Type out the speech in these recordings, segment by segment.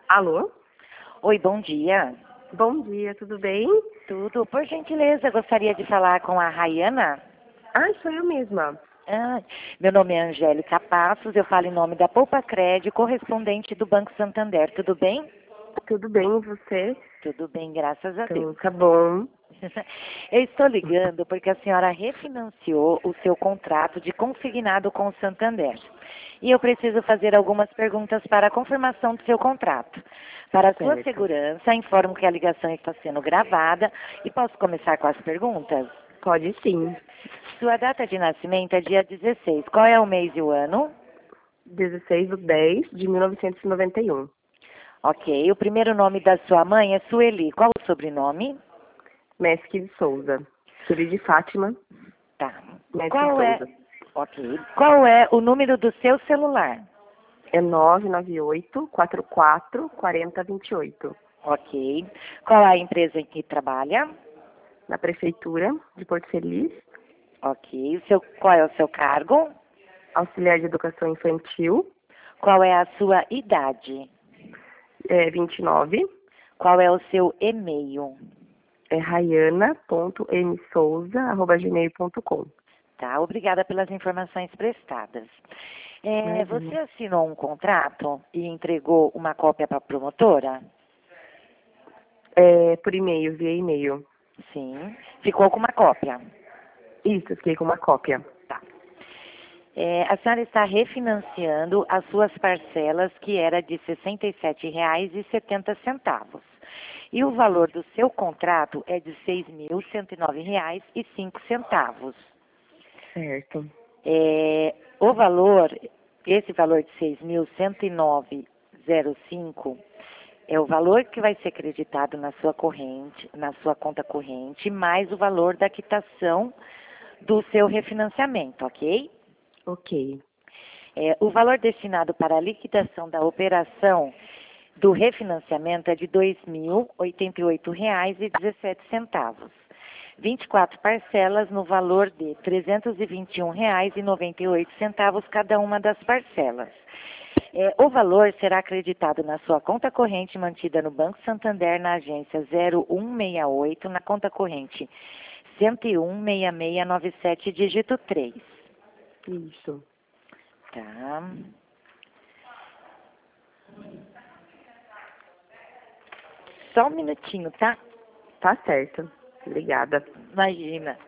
Alô? Oi, bom dia. Bom dia, tudo bem? Tudo. Por gentileza, gostaria de falar com a Rayana. Ah, sou eu mesma. Ah, meu nome é Angélica Passos, eu falo em nome da Poupa Crédito, correspondente do Banco Santander. Tudo bem? Tudo bem, e você? Tudo bem, graças a Então, Deus. tá bom. Eu estou ligando porque a senhora refinanciou o seu contrato de consignado com o Santander. E eu preciso fazer algumas perguntas para a confirmação do seu contrato. Para a sua Certo. segurança, informo que a ligação está sendo gravada e posso começar com as perguntas? Pode sim. Sua data de nascimento é dia 16. Qual é o mês e o ano? 16/10/1991. Ok. O primeiro nome da sua mãe é Sueli. Qual o sobrenome? Mesque de Souza. Sueli de Fátima, Tá. Mesque de Qual é... Souza. Ok. Qual é o número do seu celular? É 998-44-4028. Ok. Qual é a empresa em que trabalha? Na Prefeitura de Porto Feliz, Ok. Qual é o seu cargo? auxiliar de educação infantil, Qual é a sua idade? 29. Qual é o seu e-mail? É rayana.msouza@gmail.com. Tá, obrigada pelas informações prestadas. Você Imagina. assinou um contrato e entregou uma cópia para a promotora? Por e-mail, via e-mail. Sim. Ficou com uma cópia? Isso, fiquei com uma cópia. Tá. A senhora está refinanciando as suas parcelas, que era de R$ 67,70. E o valor do seu contrato é de R$ 6.109,05. Certo. O valor, esse valor de 6.109,05 é o valor que vai ser creditado na sua corrente, na sua conta corrente, mais o valor da quitação do seu refinanciamento, ok? Ok. O valor destinado para a liquidação da operação do refinanciamento é de R$ 2.088,17. 24 parcelas no valor de R$ 321,98 cada uma das parcelas. O valor será acreditado na sua conta corrente mantida no Banco Santander na agência 0168, na conta corrente 1016697, dígito 3. Isso. Tá. Só um minutinho, tá? Tá certo. Obrigada. Imagina.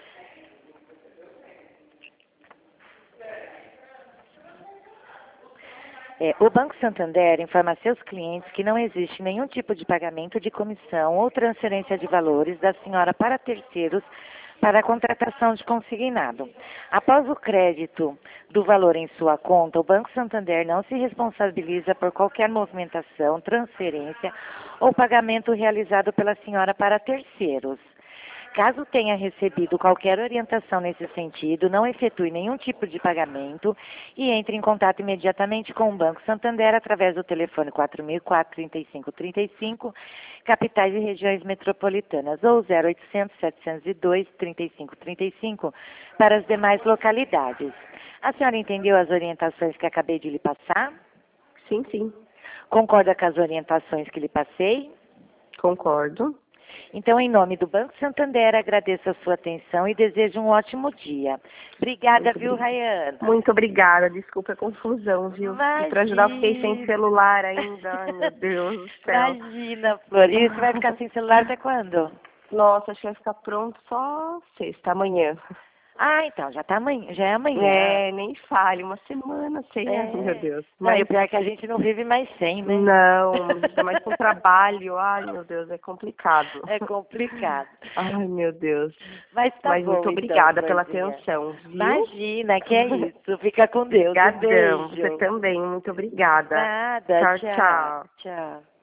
O Banco Santander informa a seus clientes que não existe nenhum tipo de pagamento de comissão ou transferência de valores da senhora para terceiros para a contratação de consignado. Após o crédito do valor em sua conta, o Banco Santander não se responsabiliza por qualquer movimentação, transferência ou pagamento realizado pela senhora para terceiros. Caso tenha recebido qualquer orientação nesse sentido, não efetue nenhum tipo de pagamento e entre em contato imediatamente com o Banco Santander através do telefone 4004-3535, capitais e regiões metropolitanas, ou 0800-702-3535 para as demais localidades. A senhora entendeu as orientações que acabei de lhe passar? Sim, sim. Concorda com as orientações que lhe passei? Concordo. Então, em nome do Banco Santander, agradeço a sua atenção e desejo um ótimo dia. Obrigada, viu, Rayana? Muito obrigada. Desculpa a confusão, viu? E para ajudar, eu fiquei sem Imagina. celular ainda. Ai, meu Deus do céu. Imagina, Flor. E você vai ficar sem celular até quando? Nossa, acho que vai ficar pronto só sexta, amanhã. Ah, então, já tá amanhã, já é amanhã. Nem fale, uma semana sem, ai, meu Deus. Não, e Mas o pior é que a gente não vive mais sem, né? não, ainda mais com trabalho. Ai, meu Deus, é complicado. É complicado. Ai, meu Deus. Mas tá Mas bom, muito então, obrigada pela Florzinha. atenção, viu? Imagina, que é isso. Fica com Deus. Um Obrigadão. Você beijo. também. Muito obrigada. Nada, Tchau, tchau. tchau. Tchau.